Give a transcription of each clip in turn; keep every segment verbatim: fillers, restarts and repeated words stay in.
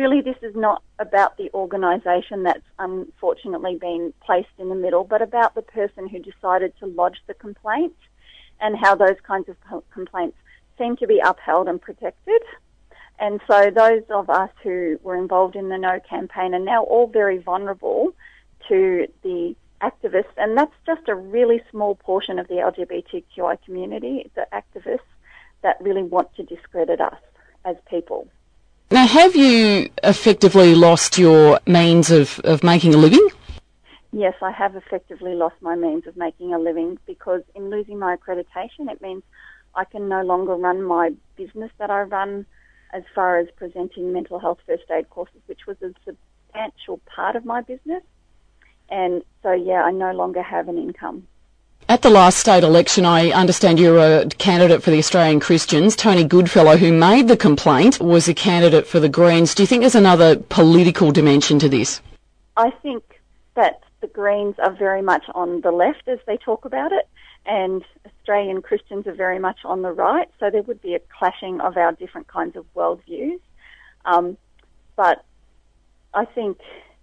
really this is not about the organisation that's unfortunately been placed in the middle, but about the person who decided to lodge the complaint and how those kinds of co- complaints seem to be upheld and protected. And so those of us who were involved in the No campaign are now all very vulnerable to the activists, and that's just a really small portion of the L G B T Q I community, the activists that really want to discredit us as people. Now, have you effectively lost your means of, of making a living? Yes, I have effectively lost my means of making a living, because in losing my accreditation, it means I can no longer run my business that I run as far as presenting mental health first aid courses, which was a substantial part of my business. And so, yeah, I no longer have an income. At the last state election, I understand you're a candidate for the Australian Christians. Tony Goodfellow, who made the complaint, was a candidate for the Greens. Do you think there's another political dimension to this? I think that the Greens are very much on the left as they talk about it, and Australian Christians are very much on the right, so there would be a clashing of our different kinds of worldviews. Um, but I think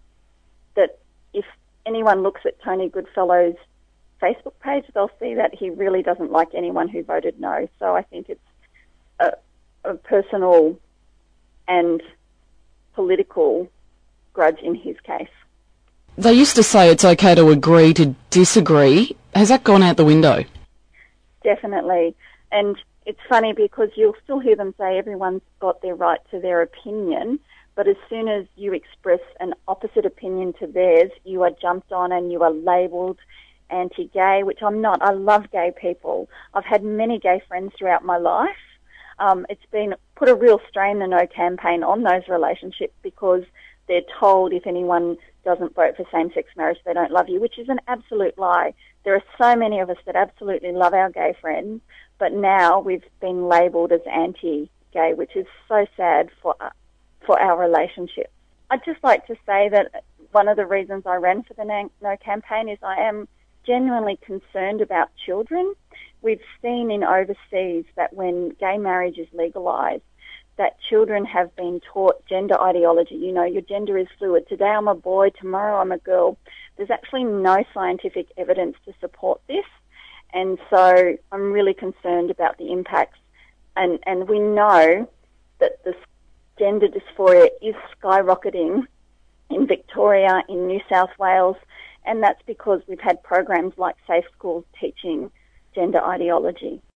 that if anyone looks at Tony Goodfellow's Facebook page, they'll see that he really doesn't like anyone who voted no. So I think it's a, a personal and political grudge in his case. They used to say it's okay to agree to disagree. Has that gone out the window? Definitely. And it's funny because you'll still hear them say everyone's got their right to their opinion, but as soon as you express an opposite opinion to theirs, you are jumped on and you are labelled anti-gay, which I'm not. I love gay people. I've had many gay friends throughout my life. Um, it's been put a real strain, the No campaign, on those relationships, because they're told if anyone doesn't vote for same-sex marriage, they don't love you, which is an absolute lie. There are so many of us that absolutely love our gay friends, but now we've been labelled as anti-gay, which is so sad for for our relationships. I'd just like to say that one of the reasons I ran for the No campaign is I am genuinely concerned about children. We've seen in overseas that when gay marriage is legalised, that children have been taught gender ideology. You know, your gender is fluid. Today I'm a boy, tomorrow I'm a girl. There's actually no scientific evidence to support this. And so I'm really concerned about the impacts. And, and we know that this gender dysphoria is skyrocketing in Victoria, in New South Wales, and that's because we've had programs like Safe Schools teaching gender ideology.